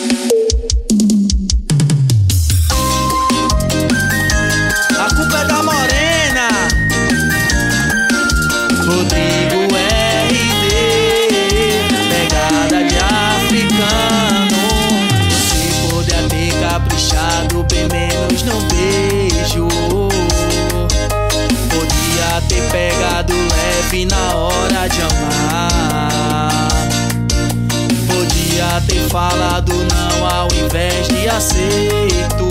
A culpa é da morena. Rodrigo RD, pegada de africano. Você podia ter caprichado bem menos no beijo. Podia ter pegado leve na hora de amar. Podia ter falado não ao invés de aceito.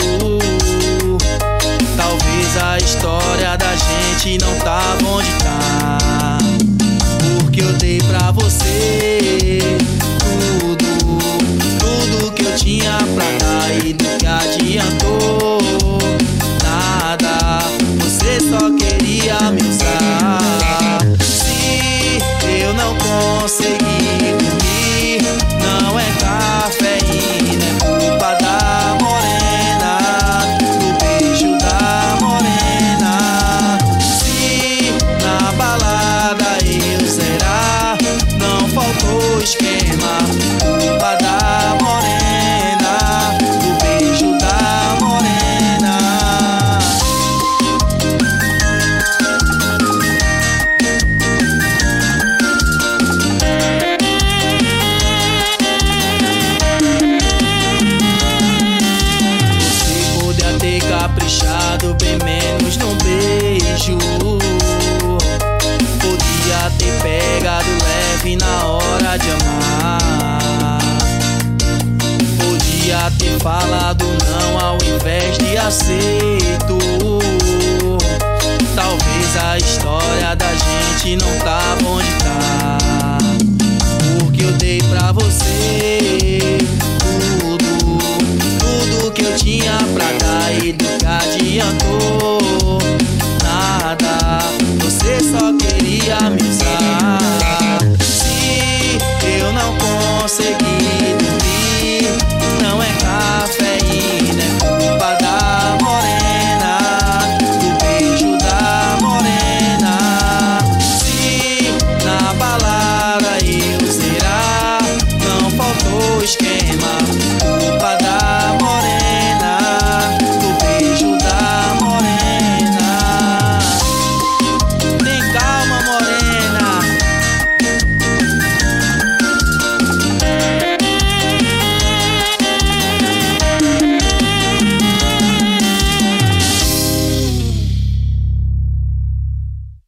Talvez a história da gente não tava onde tá, porque eu dei pra você tudo que eu tinha pra dar. E do que adiantou? Nada, você só queria me usar. Se eu não consegui dormir, não é cafeína, é culpa da morena, do beijo da morena. Se na balada eu zerar, não faltou esquema, culpa da morena, do beijo da morena. Você podia ter caprichado bem menos no beijo. Podia ter pegado leve na hora de amar. Podia ter falado não ao invés de aceito. Talvez a história da gente não tava onde tá, porque eu dei pra você tudo que eu tinha pra dar. E do que adiantou? Nada, você só queria me usar. Se eu não consegui